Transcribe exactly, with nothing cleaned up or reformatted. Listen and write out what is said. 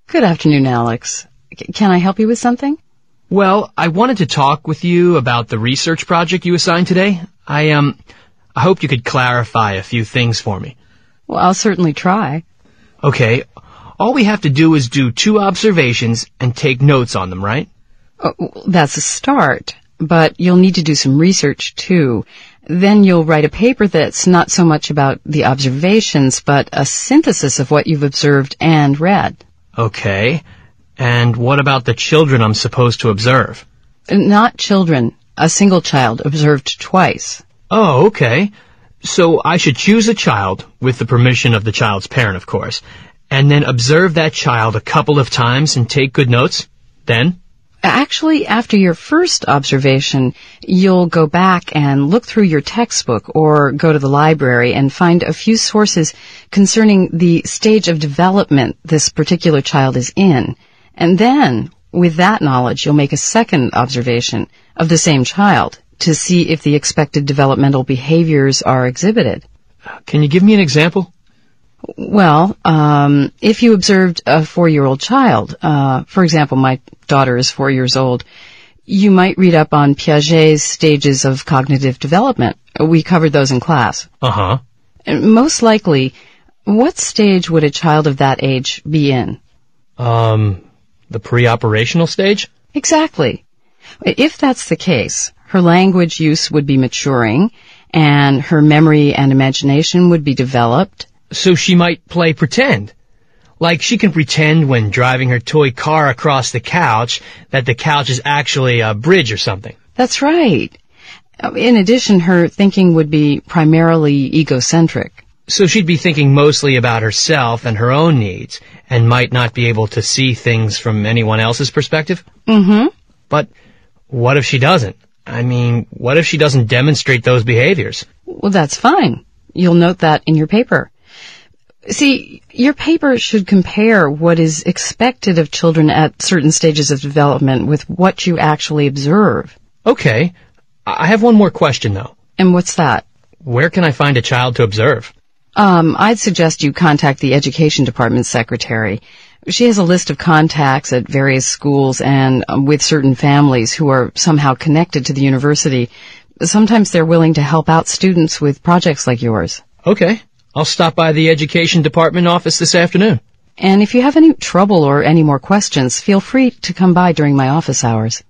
Good afternoon, Alex. C- can I help you with something? Well, I wanted to talk with you about the research project you assigned today. I, um, I hope you could clarify a few things for me. Well, I'll certainly try. Okay, all we have to do is do two observations and take notes on them, right? Oh, that's a start, but you'll need to do some research, too. Then you'll write a paper that's not so much about the observations, but a synthesis of what you've observed and read. Okay, and what about the children I'm supposed to observe? Not children. A single child observed twice. Oh, okay. So I should choose a child, with the permission of the child's parent, of course, and then observe that child a couple of times and take good notes? Then? Actually, after your first observation, you'll go back and look through your textbook or go to the library and find a few sources concerning the stage of development this particular child is in. And then, with that knowledge, you'll make a second observation of the same child to see if the expected developmental behaviors are exhibited. Can you give me an example? Well, um, if you observed a four-year-old child, uh, for example, my daughter is four years old, you might read up on Piaget's stages of cognitive development. We covered those in class. Uh-huh. And most likely, what stage would a child of that age be in? Um, the pre-operational stage? Exactly. If that's the case, her language use would be maturing, and her memory and imagination would be developed. So she might play pretend. Like she can pretend when driving her toy car across the couch that the couch is actually a bridge or something. That's right. In addition, her thinking would be primarily egocentric. So she'd be thinking mostly about herself and her own needs, and might not be able to see things from anyone else's perspective? Mm-hmm. But what if she doesn't? I mean, what if she doesn't demonstrate those behaviors? Well, that's fine. You'll note that in your paper. See, your paper should compare what is expected of children at certain stages of development with what you actually observe. Okay. I have one more question, though. And what's that? Where can I find a child to observe? Um, I'd suggest you contact the Education Department secretary. She has a list of contacts at various schools and um, with certain families who are somehow connected to the university. Sometimes they're willing to help out students with projects like yours. Okay. I'll stop by the Education Department office this afternoon. And if you have any trouble or any more questions, feel free to come by during my office hours.